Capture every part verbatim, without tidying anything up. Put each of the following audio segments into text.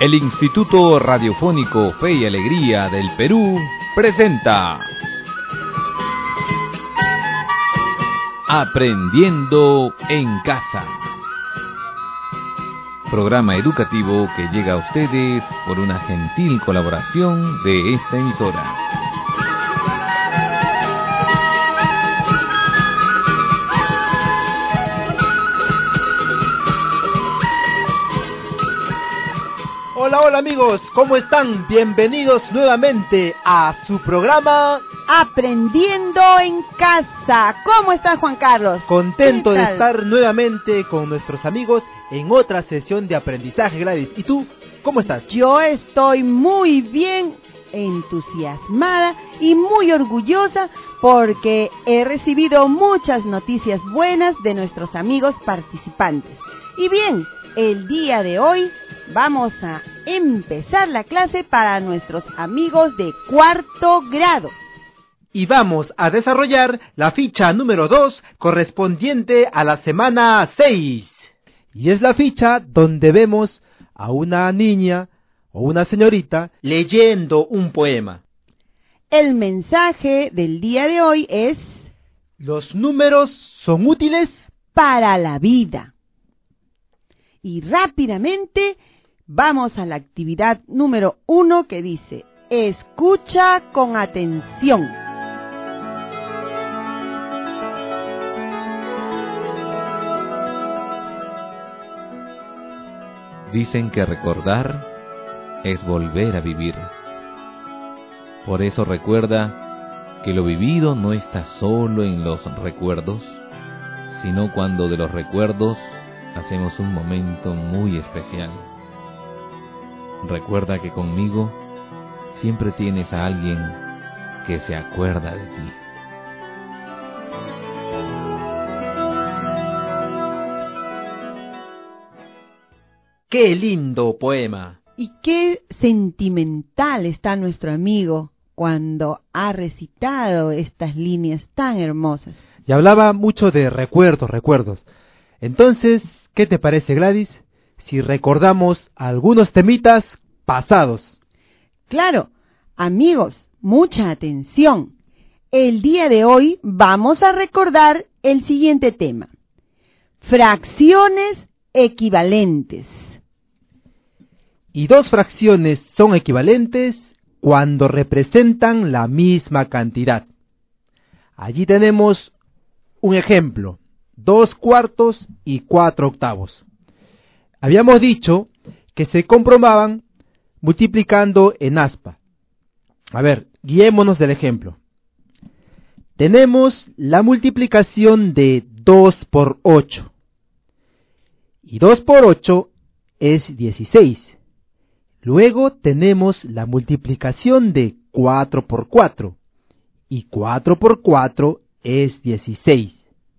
El Instituto Radiofónico Fe y Alegría del Perú presenta Aprendiendo en Casa. Programa educativo que llega a ustedes por una gentil colaboración de esta emisora. Hola, hola amigos, ¿cómo están? Bienvenidos nuevamente a su programa Aprendiendo en Casa. ¿Cómo está Juan Carlos? Contento de estar nuevamente con nuestros amigos en otra sesión de aprendizaje, Gladys. ¿Y tú, cómo estás? Yo estoy muy bien, entusiasmada y muy orgullosa porque he recibido muchas noticias buenas de nuestros amigos participantes. Y bien, el día de hoy vamos a empezar la clase para nuestros amigos de cuarto grado. Y vamos a desarrollar la ficha número dos correspondiente a la semana seis. Y es la ficha donde vemos a una niña o una señorita leyendo un poema. El mensaje del día de hoy es: los números son útiles para la vida. Y rápidamente vamos a la actividad número uno que dice: escucha con atención. Dicen que recordar es volver a vivir. Por eso recuerda que lo vivido no está solo en los recuerdos, sino cuando de los recuerdos hacemos un momento muy especial. Recuerda que conmigo siempre tienes a alguien que se acuerda de ti. ¡Qué lindo poema! Y qué sentimental está nuestro amigo cuando ha recitado estas líneas tan hermosas. Y hablaba mucho de recuerdos, recuerdos. Entonces, ¿qué te parece, Gladys, si recordamos algunos temitas pasados? Claro, amigos, mucha atención. El día de hoy vamos a recordar el siguiente tema: fracciones equivalentes. Y dos fracciones son equivalentes cuando representan la misma cantidad. Allí tenemos un ejemplo: dos cuartos y cuatro octavos. Habíamos dicho que se comprobaban multiplicando en aspa. A ver, guiémonos del ejemplo. Tenemos la multiplicación de dos por ocho. Y dos por ocho es dieciséis. Luego tenemos la multiplicación de cuatro por cuatro. Y cuatro por cuatro es dieciséis.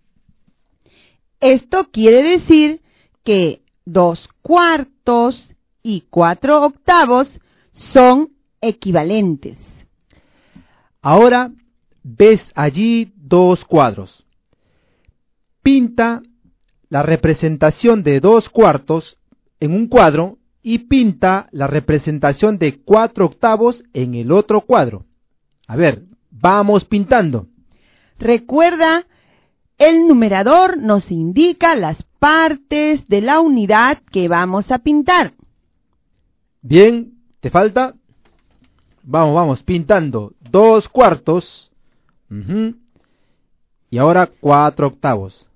Esto quiere decir que dos cuartos y cuatro octavos son equivalentes. Ahora ves allí dos cuadros. Pinta la representación de dos cuartos en un cuadro y pinta la representación de cuatro octavos en el otro cuadro. A ver, vamos pintando. Recuerda, el numerador nos indica las partes de la unidad que vamos a pintar. Bien, ¿te falta? Vamos, vamos, pintando dos cuartos. Uh-huh. Y ahora cuatro octavos.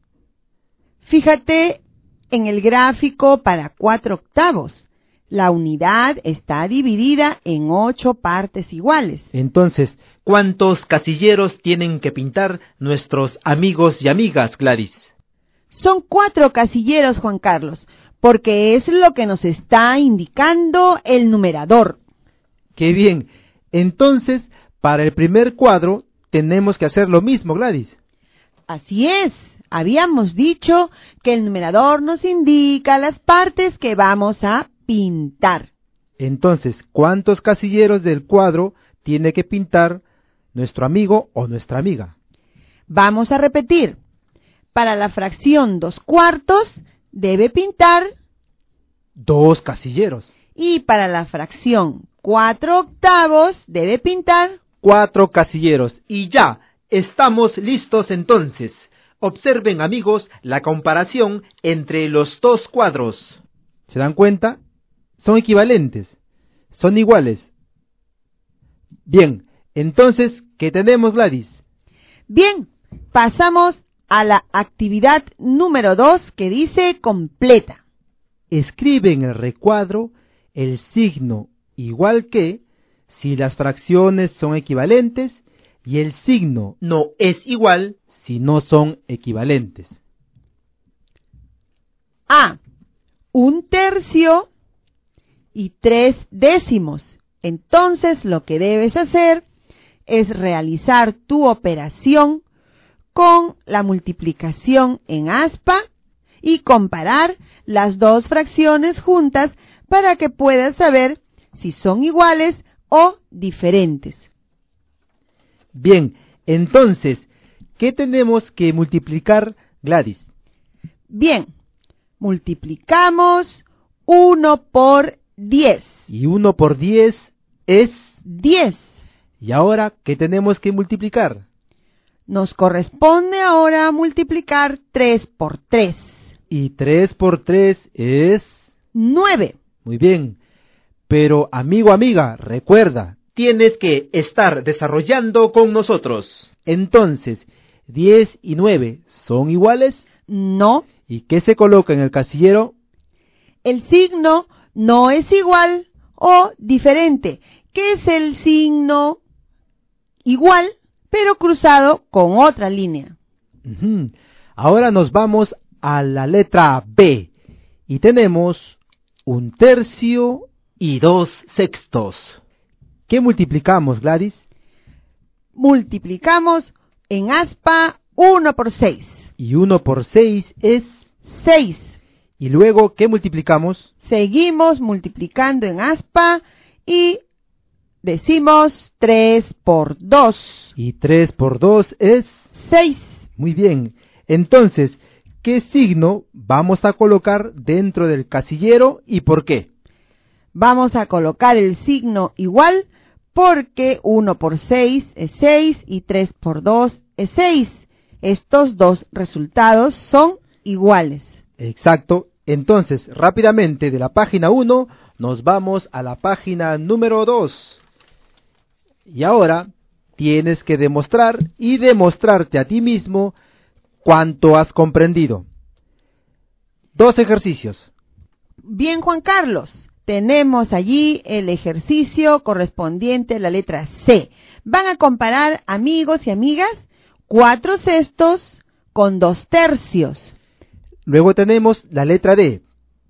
Fíjate en el gráfico para cuatro octavos. La unidad está dividida en ocho partes iguales. Entonces, ¿cuántos casilleros tienen que pintar nuestros amigos y amigas, Gladys? Son cuatro casilleros, Juan Carlos, porque es lo que nos está indicando el numerador. ¡Qué bien! Entonces, para el primer cuadro, tenemos que hacer lo mismo, Gladys. Así es. Habíamos dicho que el numerador nos indica las partes que vamos a pintar. Entonces, ¿cuántos casilleros del cuadro tiene que pintar nuestro amigo o nuestra amiga? Vamos a repetir. Para la fracción dos cuartos, debe pintar dos casilleros. Y para la fracción cuatro octavos debe pintar cuatro casilleros. Y ya, estamos listos entonces. Observen, amigos, la comparación entre los dos cuadros. ¿Se dan cuenta? Son equivalentes, son iguales. Bien, entonces, ¿qué tenemos, Gladys? Bien, pasamos a la actividad número dos que dice completa. Escribe en el recuadro el signo igual que si las fracciones son equivalentes y el signo no es igual si no son equivalentes. A. Un tercio y tres décimos. Entonces lo que debes hacer es realizar tu operación con la multiplicación en aspa y comparar las dos fracciones juntas para que puedas saber si son iguales o diferentes. Bien, entonces, ¿qué tenemos que multiplicar, Gladys? Bien, multiplicamos uno por diez. Y uno por diez es diez. ¿Y ahora qué tenemos que multiplicar? Nos corresponde ahora multiplicar tres por tres. Y tres por tres es nueve. Muy bien. Pero, amigo, amiga, recuerda, tienes que estar desarrollando con nosotros. Entonces, diez y nueve, ¿son iguales? No. ¿Y qué se coloca en el casillero? El signo no es igual o diferente. ¿Qué es el signo igual, pero cruzado con otra línea? Uh-huh. Ahora nos vamos a la letra B. Y tenemos un tercio y dos sextos. ¿Qué multiplicamos, Gladys? Multiplicamos en aspa uno por seis. Y uno por seis es seis. Y luego, ¿qué multiplicamos? Seguimos multiplicando en aspa y decimos tres por dos. Y tres por dos es seis. Muy bien. Entonces, ¿qué signo vamos a colocar dentro del casillero y por qué? Vamos a colocar el signo igual porque uno por seis es seis y tres por dos es seis. Estos dos resultados son iguales. Exacto. Entonces, rápidamente de la página uno nos vamos a la página número dos. Y ahora tienes que demostrar y demostrarte a ti mismo cuánto has comprendido. Dos ejercicios. Bien, Juan Carlos. Tenemos allí el ejercicio correspondiente a la letra C. Van a comparar, amigos y amigas, cuatro sextos con dos tercios. Luego tenemos la letra D.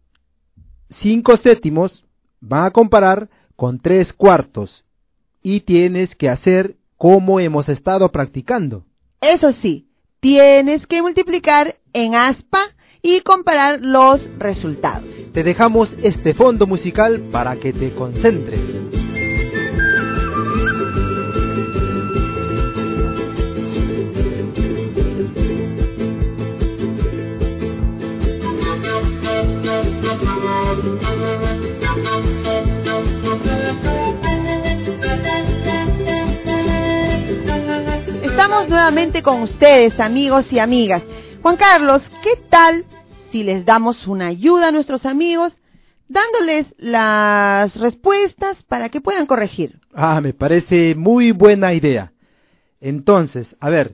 Cinco séptimos van a comparar con tres cuartos. Y tienes que hacer como hemos estado practicando. Eso sí, tienes que multiplicar en aspa y comparar los resultados. Te dejamos este fondo musical para que te concentres. Estamos nuevamente con ustedes, amigos y amigas. Juan Carlos, ¿qué tal si les damos una ayuda a nuestros amigos, dándoles las respuestas para que puedan corregir? Ah, me parece muy buena idea. Entonces, a ver,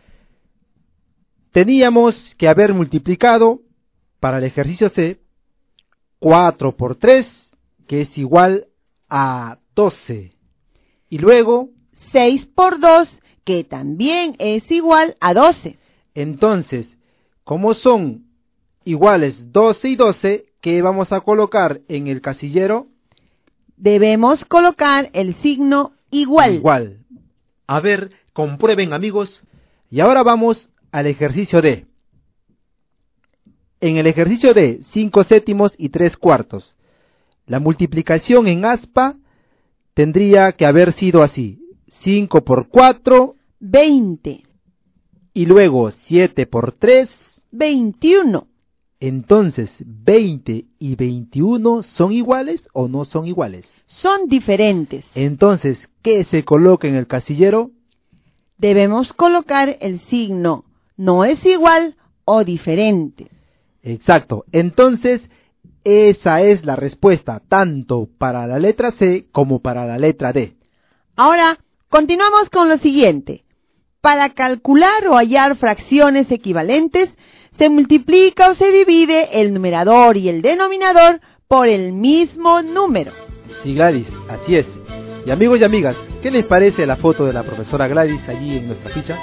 teníamos que haber multiplicado para el ejercicio C cuatro por tres, que es igual a doce. Y luego seis por dos, que también es igual a doce. Entonces, como son iguales doce y doce, ¿qué vamos a colocar en el casillero? Debemos colocar el signo igual. Igual. A ver, comprueben, amigos. Y ahora vamos al ejercicio D. En el ejercicio D, cinco séptimos y tres cuartos. La multiplicación en aspa tendría que haber sido así. cinco por cuatro, veinte. Y luego siete por tres, veintiuno. Entonces, ¿veinte y veintiuno son iguales o no son iguales? Son diferentes. Entonces, ¿qué se coloca en el casillero? Debemos colocar el signo no es igual o diferente. Exacto. Entonces, esa es la respuesta tanto para la letra C como para la letra D. Ahora, continuamos con lo siguiente. Para calcular o hallar fracciones equivalentes, se multiplica o se divide el numerador y el denominador por el mismo número. Sí, Gladys, así es. Y amigos y amigas, ¿qué les parece la foto de la profesora Gladys allí en nuestra ficha?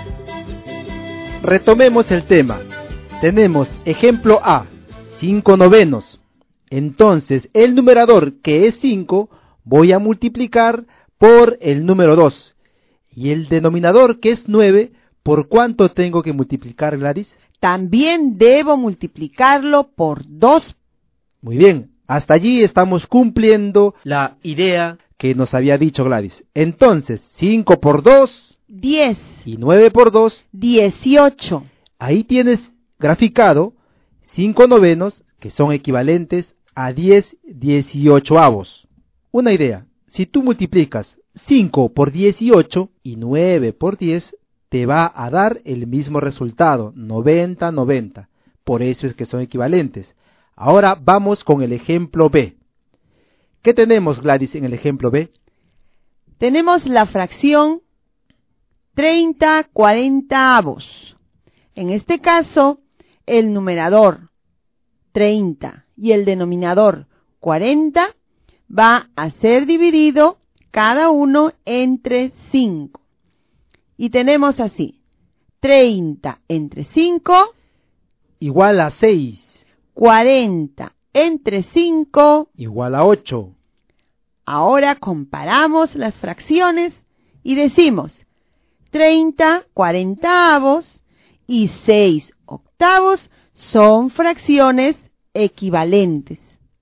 Retomemos el tema. Tenemos ejemplo A, cinco novenos. Entonces, el numerador, que es cinco, voy a multiplicar por el número dos. Y el denominador, que es nueve, ¿por cuánto tengo que multiplicar, Gladys? También debo multiplicarlo por dos. Muy bien, hasta allí estamos cumpliendo la idea que nos había dicho Gladys. Entonces, cinco por dos, diez. Y nueve por dos, dieciocho. Ahí tienes graficado cinco novenos, que son equivalentes a diez dieciochoavos. Una idea, si tú multiplicas cinco por dieciocho y nueve por diez, te va a dar el mismo resultado, noventa, noventa. Por eso es que son equivalentes. Ahora vamos con el ejemplo B. ¿Qué tenemos, Gladys, en el ejemplo B? Tenemos la fracción treinta cuarentaavos. En este caso, el numerador treinta y el denominador cuarenta va a ser dividido cada uno entre cinco. Y tenemos así, treinta entre cinco igual a seis. cuarenta entre cinco igual a ocho. Ahora comparamos las fracciones y decimos treinta cuarentaavos y seis octavos son fracciones equivalentes.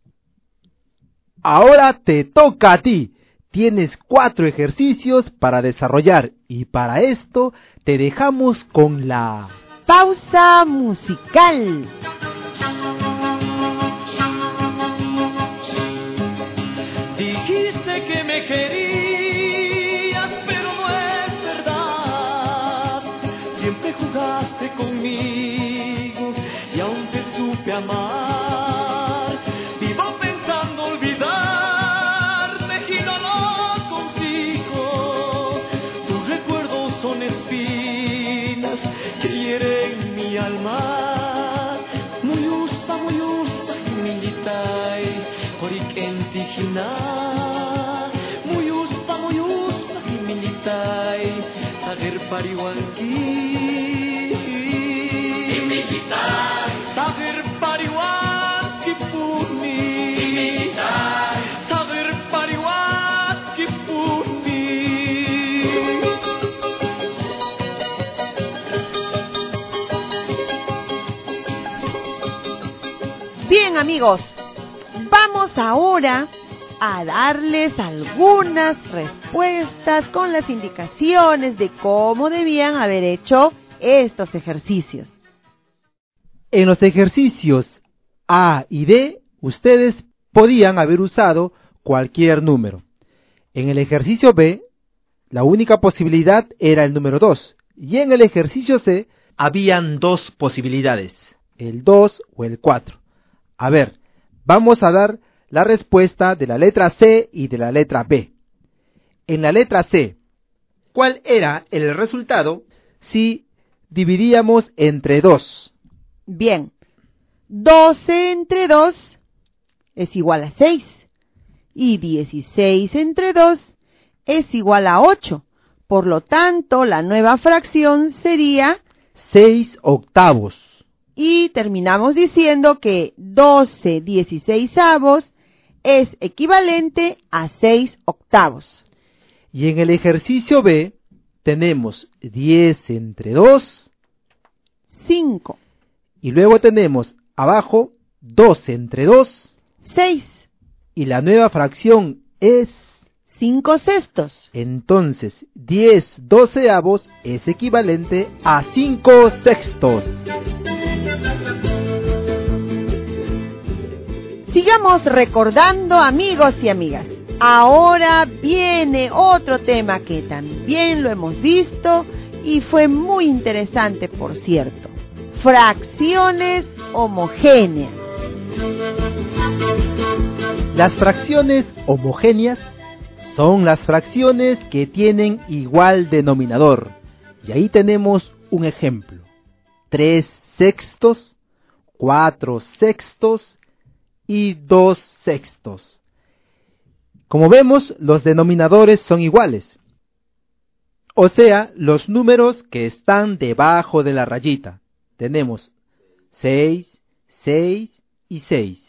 Ahora te toca a ti. Tienes cuatro ejercicios para desarrollar y para esto te dejamos con la pausa musical. Dijiste que me querías, pero no es verdad. Siempre jugaste conmigo y aún te supe amar. Vivo pensando olvidarte y no lo consigo. Tus recuerdos son espinas que hieren mi alma. Muy usta, muy usta, militai, orikentijina. Muy usta, muy usta, militai, sager pariwanki. Sager pariwanki puni. Sager pariwanki puni. Bien, amigos, vamos ahora a darles algunas respuestas con las indicaciones de cómo debían haber hecho estos ejercicios. En los ejercicios A y D, ustedes podían haber usado cualquier número. En el ejercicio B, la única posibilidad era el número dos. Y en el ejercicio C, habían dos posibilidades, el dos o el cuatro. A ver, vamos a dar la respuesta de la letra C y de la letra B. En la letra C, ¿cuál era el resultado si dividíamos entre dos? Bien, doce entre dos es igual a seis y dieciséis entre dos es igual a ocho. Por lo tanto, la nueva fracción sería seis octavos. Y terminamos diciendo que doce dieciseisavos es equivalente a seis octavos. Y en el ejercicio B tenemos diez entre dos, cinco. Y luego tenemos abajo dos entre dos, seis. Y la nueva fracción es cinco sextos. Entonces, diez doceavos es equivalente a cinco sextos. Sigamos recordando, amigos y amigas. Ahora viene otro tema que también lo hemos visto y fue muy interesante, por cierto. Fracciones homogéneas. Las fracciones homogéneas son las fracciones que tienen igual denominador. Y ahí tenemos un ejemplo. Tres sextos, cuatro sextos y dos sextos. Como vemos, los denominadores son iguales. O sea, los números que están debajo de la rayita. Tenemos seis, seis y seis.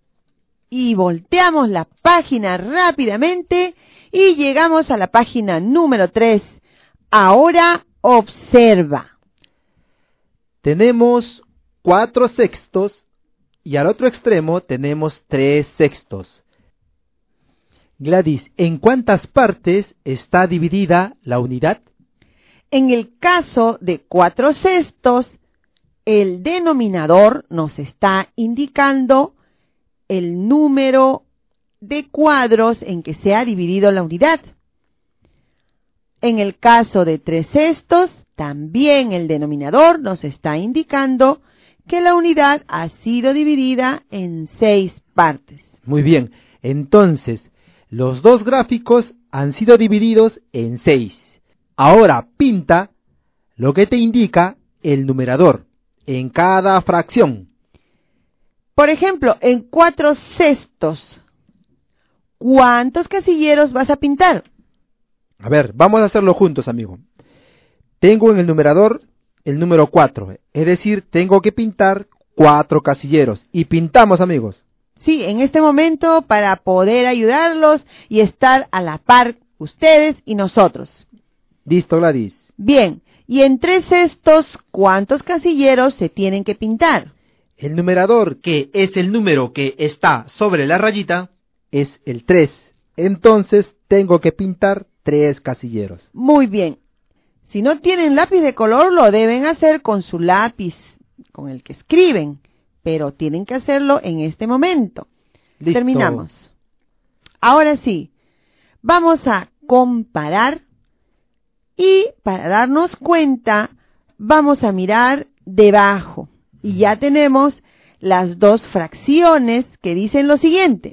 Y volteamos la página rápidamente y llegamos a la página número tres. Ahora observa. Tenemos cuatro sextos y al otro extremo tenemos tres sextos. Gladys, ¿en cuántas partes está dividida la unidad? En el caso de cuatro sextos, el denominador nos está indicando el número de cuadros en que se ha dividido la unidad. En el caso de tres sextos, también el denominador nos está indicando que la unidad ha sido dividida en seis partes. Muy bien, entonces los dos gráficos han sido divididos en seis. Ahora pinta lo que te indica el numerador en cada fracción. Por ejemplo, en cuatro sextos, ¿cuántos casilleros vas a pintar? A ver, vamos a hacerlo juntos, amigo. Tengo en el numerador el número cuatro, es decir, tengo que pintar cuatro casilleros. Y pintamos, amigos. Sí, en este momento para poder ayudarlos y estar a la par ustedes y nosotros. Listo, Gladys. Bien, y en tres sextos, ¿cuántos casilleros se tienen que pintar? El numerador, que es el número que está sobre la rayita, es el tres. Entonces tengo que pintar tres casilleros. Muy bien. Si no tienen lápiz de color, lo deben hacer con su lápiz, con el que escriben, pero tienen que hacerlo en este momento. Listo. Terminamos. Ahora sí, vamos a comparar y para darnos cuenta, vamos a mirar debajo. Y ya tenemos las dos fracciones que dicen lo siguiente.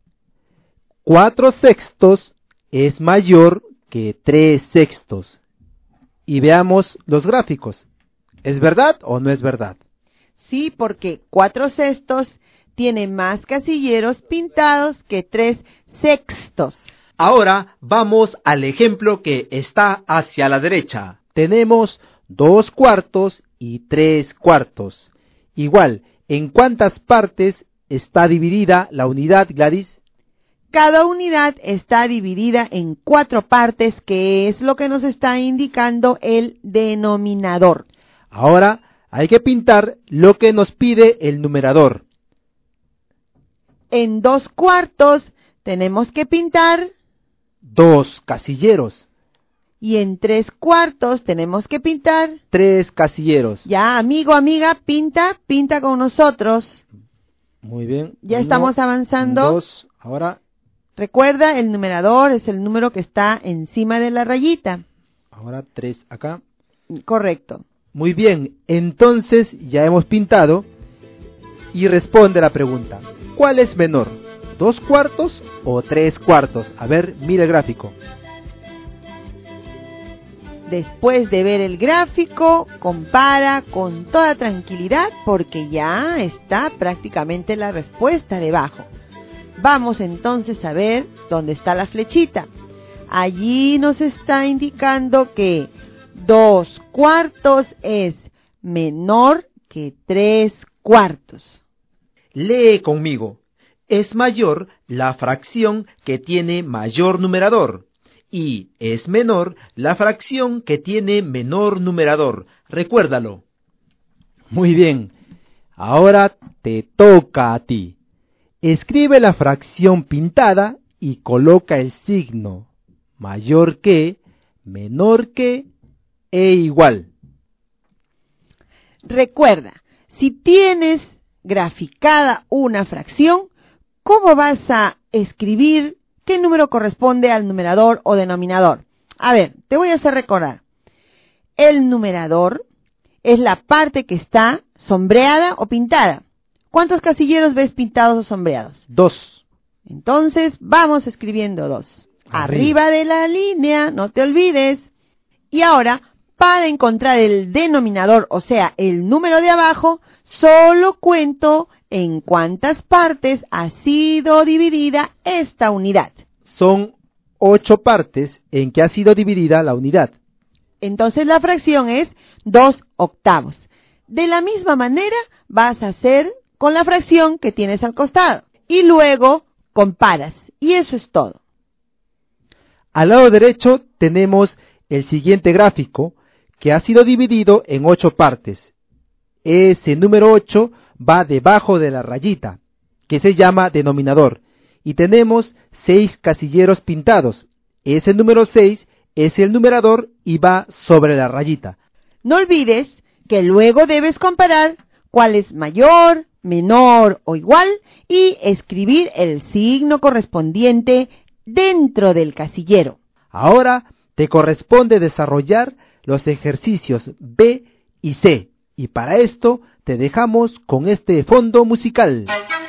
Cuatro sextos es mayor que tres sextos. Y veamos los gráficos. ¿Es verdad o no es verdad? Sí, porque cuatro sextos tiene más casilleros pintados que tres sextos. Ahora vamos al ejemplo que está hacia la derecha. Tenemos dos cuartos y tres cuartos. Igual, ¿en cuántas partes está dividida la unidad, Gladys? Cada unidad está dividida en cuatro partes, que es lo que nos está indicando el denominador. Ahora hay que pintar lo que nos pide el numerador. En dos cuartos tenemos que pintar dos casilleros. Y en tres cuartos tenemos que pintar tres casilleros. Ya, amigo, amiga, pinta, pinta con nosotros. Muy bien. Ya Uno, estamos avanzando. Dos, ahora. Recuerda, el numerador es el número que está encima de la rayita. Ahora tres acá. Correcto. Muy bien, entonces ya hemos pintado y responde la pregunta. ¿Cuál es menor? ¿Dos cuartos o tres cuartos? A ver, mira el gráfico. Después de ver el gráfico, compara con toda tranquilidad porque ya está prácticamente la respuesta debajo. Vamos entonces a ver dónde está la flechita. Allí nos está indicando que dos cuartos es menor que tres cuartos. Lee conmigo. Es mayor la fracción que tiene mayor numerador. Y es menor la fracción que tiene menor numerador. Recuérdalo. Muy bien. Ahora te toca a ti. Escribe la fracción pintada y coloca el signo mayor que, menor que e igual. Recuerda, si tienes graficada una fracción, ¿cómo vas a escribir qué número corresponde al numerador o denominador? A ver, te voy a hacer recordar. El numerador es la parte que está sombreada o pintada. ¿Cuántos casilleros ves pintados o sombreados? Dos. Entonces, vamos escribiendo dos. Arriba. Arriba de la línea, no te olvides. Y ahora, para encontrar el denominador, o sea, el número de abajo, solo cuento en cuántas partes ha sido dividida esta unidad. Son ocho partes en que ha sido dividida la unidad. Entonces la fracción es dos octavos. De la misma manera vas a hacer con la fracción que tienes al costado. Y luego comparas. Y eso es todo. Al lado derecho tenemos el siguiente gráfico que ha sido dividido en ocho partes. Ese número ocho va debajo de la rayita, que se llama denominador. Y tenemos seis casilleros pintados. Ese número seis es el numerador y va sobre la rayita. No olvides que luego debes comparar cuál es mayor, menor o igual y escribir el signo correspondiente dentro del casillero. Ahora te corresponde desarrollar los ejercicios B y C. Y para esto te dejamos con este fondo musical.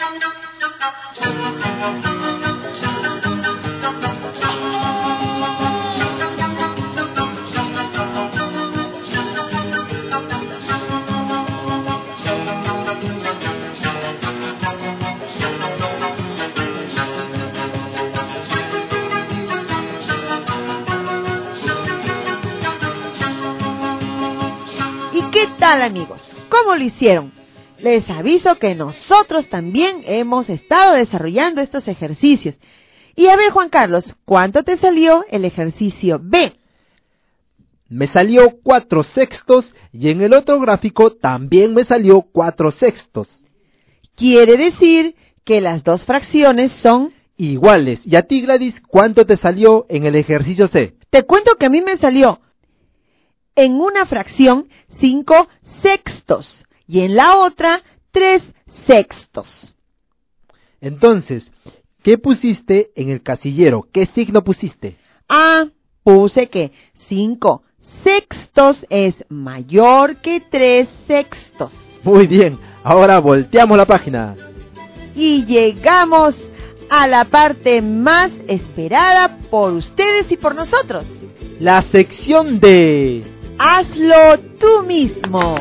¿Qué tal, amigos? ¿Cómo lo hicieron? Les aviso que nosotros también hemos estado desarrollando estos ejercicios. Y a ver, Juan Carlos, ¿cuánto te salió el ejercicio B? Me salió cuatro sextos y en el otro gráfico también me salió cuatro sextos. Quiere decir que las dos fracciones son iguales. Y a ti, Gladys, ¿cuánto te salió en el ejercicio C? Te cuento que a mí me salió en una fracción cinco sextos y en la otra tres sextos. Entonces, ¿qué pusiste en el casillero? ¿Qué signo pusiste? Ah, puse que cinco sextos es mayor que tres sextos. Muy bien, ahora volteamos la página. Y llegamos a la parte más esperada por ustedes y por nosotros. La sección de... ¡Hazlo tú mismo!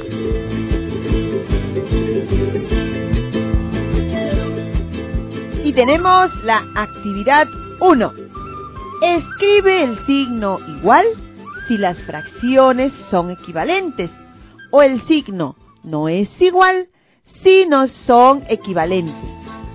Y tenemos la actividad uno. Escribe el signo igual si las fracciones son equivalentes, o el signo no es igual si no son equivalentes.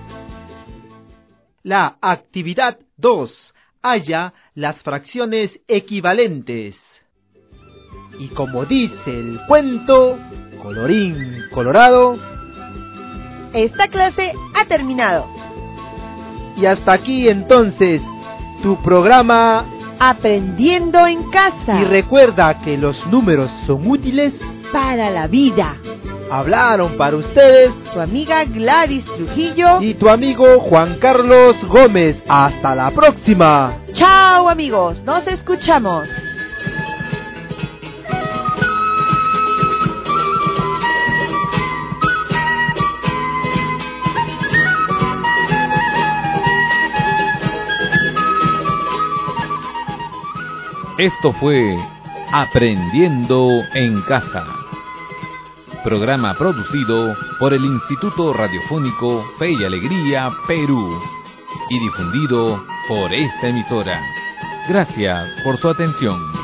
La actividad dos. Halla las fracciones equivalentes. Y como dice el cuento, colorín colorado, esta clase ha terminado. Y hasta aquí entonces tu programa Aprendiendo en Casa. Y recuerda que los números son útiles para la vida. Hablaron para ustedes tu amiga Gladys Trujillo y tu amigo Juan Carlos Gómez. Hasta la próxima. Chao, amigos, nos escuchamos. Esto fue Aprendiendo en Casa, programa producido por el Instituto Radiofónico Fe y Alegría Perú y difundido por esta emisora. Gracias por su atención.